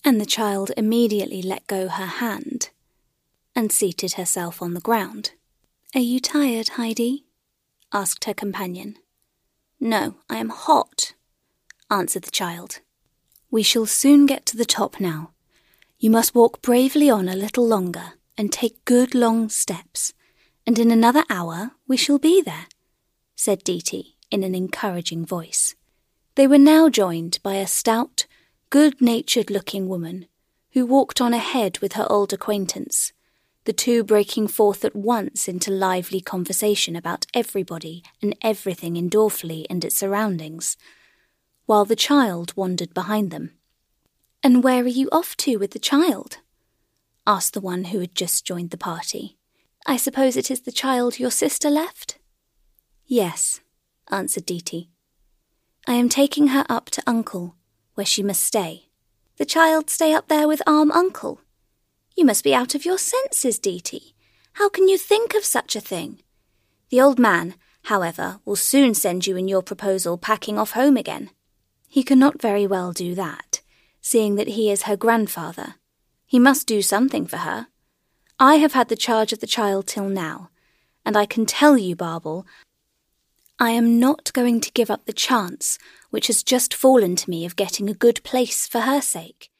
And the child immediately let go her hand and seated herself on the ground. "Are you tired, Heidi?" asked her companion. "No, I am hot," answered the child. "We shall soon get to the top now. You must walk bravely on a little longer and take good long steps, and in another hour we shall be there," said Diti in an encouraging voice. They were now joined by a stout, good-natured-looking woman who walked on ahead with her old acquaintance, the two breaking forth at once into lively conversation about everybody and everything in Dorfli and its surroundings, while the child wandered behind them. "And where are you off to with the child?" asked the one who had just joined the party. "I suppose it is the child your sister left?" "Yes," answered Diti. "I am taking her up to Uncle, where she must stay." "The child stay up there with Arm Uncle? You must be out of your senses, Diti. How can you think of such a thing? The old man, however, will soon send you and your proposal packing off home again." "He cannot very well do that, seeing that he is her grandfather. He must do something for her. I have had the charge of the child till now, and I can tell you, Barbel, I am not going to give up the chance which has just fallen to me of getting a good place for her sake.